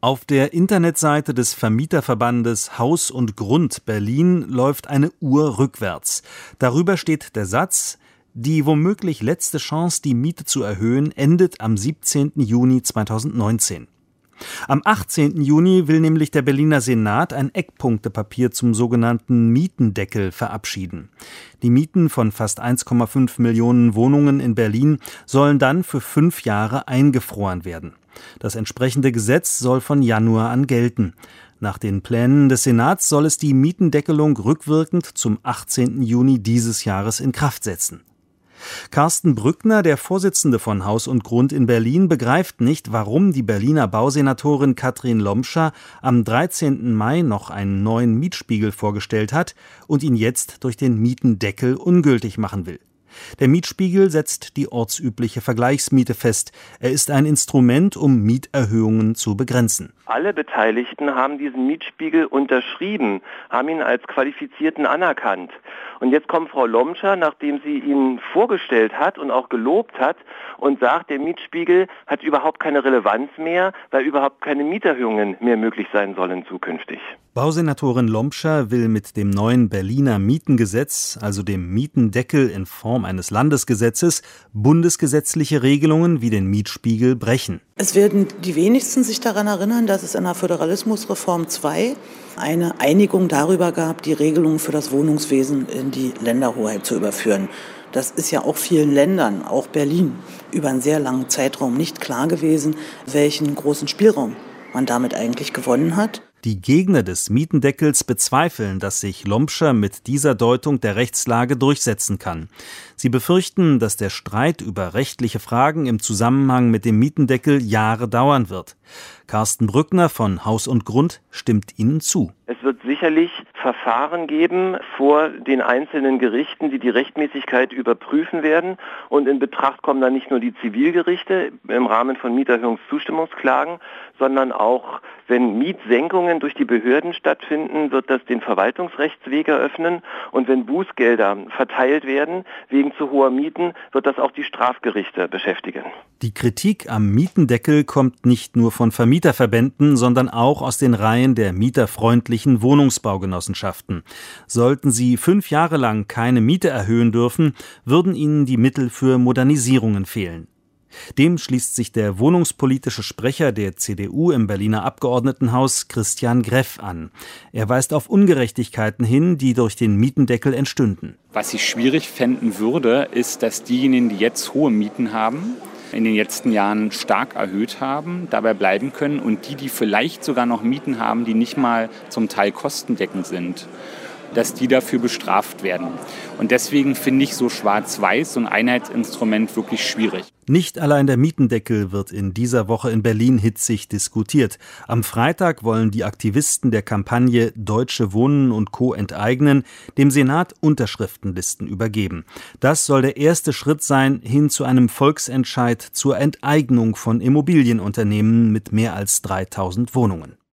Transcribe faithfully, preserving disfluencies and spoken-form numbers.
Auf der Internetseite des Vermieterverbandes Haus und Grund Berlin läuft eine Uhr rückwärts. Darüber steht der Satz: Die womöglich letzte Chance, die Miete zu erhöhen, endet am siebzehnten Juni zweitausendneunzehn. Am achtzehnten Juni will nämlich der Berliner Senat ein Eckpunktepapier zum sogenannten Mietendeckel verabschieden. Die Mieten von fast eins Komma fünf Millionen Wohnungen in Berlin sollen dann für fünf Jahre eingefroren werden. Das entsprechende Gesetz soll von Januar an gelten. Nach den Plänen des Senats soll es die Mietendeckelung rückwirkend zum achtzehnten Juni dieses Jahres in Kraft setzen. Carsten Brückner, der Vorsitzende von Haus und Grund in Berlin, begreift nicht, warum die Berliner Bausenatorin Katrin Lomscher am dreizehnten Mai noch einen neuen Mietspiegel vorgestellt hat und ihn jetzt durch den Mietendeckel ungültig machen will. Der Mietspiegel setzt die ortsübliche Vergleichsmiete fest. Er ist ein Instrument, um Mieterhöhungen zu begrenzen. Alle Beteiligten haben diesen Mietspiegel unterschrieben, haben ihn als qualifizierten anerkannt. Und jetzt kommt Frau Lomscher, nachdem sie ihn vorgestellt hat und auch gelobt hat, und sagt, der Mietspiegel hat überhaupt keine Relevanz mehr, weil überhaupt keine Mieterhöhungen mehr möglich sein sollen zukünftig. Bausenatorin Lomscher will mit dem neuen Berliner Mietengesetz, also dem Mietendeckel in Form eines Landesgesetzes, bundesgesetzliche Regelungen wie den Mietspiegel brechen. Es werden die wenigsten sich daran erinnern, dass es in der Föderalismusreform zwei eine Einigung darüber gab, die Regelungen für das Wohnungswesen in die Länderhoheit zu überführen. Das ist ja auch vielen Ländern, auch Berlin, über einen sehr langen Zeitraum nicht klar gewesen, welchen großen Spielraum man damit eigentlich gewonnen hat. Die Gegner des Mietendeckels bezweifeln, dass sich Lomscher mit dieser Deutung der Rechtslage durchsetzen kann. Sie befürchten, dass der Streit über rechtliche Fragen im Zusammenhang mit dem Mietendeckel Jahre dauern wird. Carsten Brückner von Haus und Grund stimmt ihnen zu. Es wird sicherlich Verfahren geben vor den einzelnen Gerichten, die die Rechtmäßigkeit überprüfen werden. Und in Betracht kommen dann nicht nur die Zivilgerichte im Rahmen von Mieterhöhungszustimmungsklagen, sondern auch, wenn Mietsenkungen durch die Behörden stattfinden, wird das den Verwaltungsrechtsweg eröffnen. Und wenn Bußgelder verteilt werden wegen zu hoher Mieten, wird das auch die Strafgerichte beschäftigen. Die Kritik am Mietendeckel kommt nicht nur von Vermieterverbänden, sondern auch aus den Reihen der mieterfreundlichen Wohnungsbaugenossenschaften. Sollten sie fünf Jahre lang keine Miete erhöhen dürfen, würden ihnen die Mittel für Modernisierungen fehlen. Dem schließt sich der wohnungspolitische Sprecher der C D U im Berliner Abgeordnetenhaus, Christian Greff, an. Er weist auf Ungerechtigkeiten hin, die durch den Mietendeckel entstünden. Was ich schwierig fänden würde, ist, dass diejenigen, die jetzt hohe Mieten haben, in den letzten Jahren stark erhöht haben, dabei bleiben können, und die, die vielleicht sogar noch Mieten haben, die nicht mal zum Teil kostendeckend sind, dass die dafür bestraft werden. Und deswegen finde ich so schwarz-weiß, so ein Einheitsinstrument, wirklich schwierig. Nicht allein der Mietendeckel wird in dieser Woche in Berlin hitzig diskutiert. Am Freitag wollen die Aktivisten der Kampagne Deutsche Wohnen und Co. enteignen dem Senat Unterschriftenlisten übergeben. Das soll der erste Schritt sein hin zu einem Volksentscheid zur Enteignung von Immobilienunternehmen mit mehr als dreitausend Wohnungen.